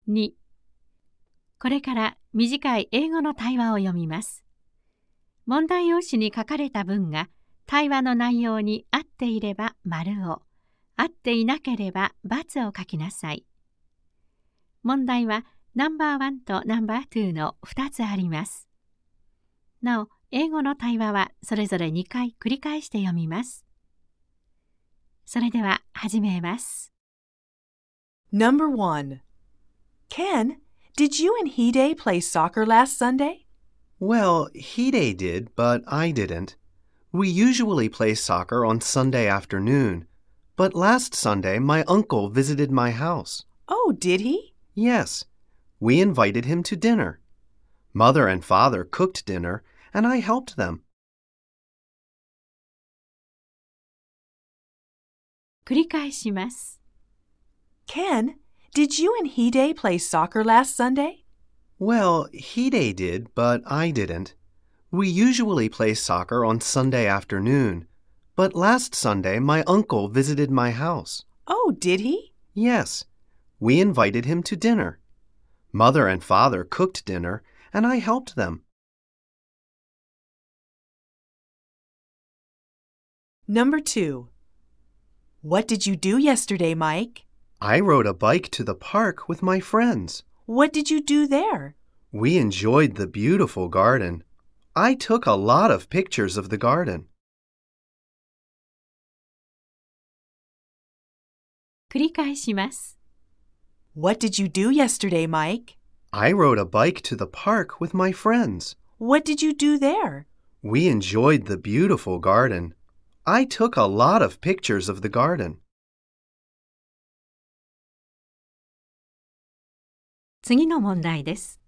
2、これから短い英語の対話を読みます。問題用紙に書かれた文が対話の内容に合っていれば丸を、合っていなければ×を書きなさい。問題はナンバー1とナンバー2の2つあります。なお、英語の対話はそれぞれ2回繰り返して読みます。それでは始めます。 Number 1. Ken, did you and Hide play soccer last Sunday? Well, Hide did, but I didn't. We usually play soccer on Sunday afternoon, but last Sunday my uncle visited my house. Oh, did he? Yes, we invited him to dinner. Mother and father cooked dinner, and I helped them. 繰り返します。 Ken, did you and Hide play soccer last Sunday? Well, Hide did, but I didn't. We usually play soccer on Sunday afternoon, but last Sunday my uncle visited my house. Oh, did he? Yes, we invited him to dinner. Mother and father cooked dinner, and I helped them. Number 2. What did you do yesterday, Mike? I rode a bike to the park with my friends. What did you do there? We enjoyed the beautiful garden. I took a lot of pictures of the garden. 繰り返します。 What did you do yesterday, Mike? I rode a bike to the park with my friends. What did you do there? We enjoyed the beautiful garden. I took a lot of pictures of the garden. 次の問題です。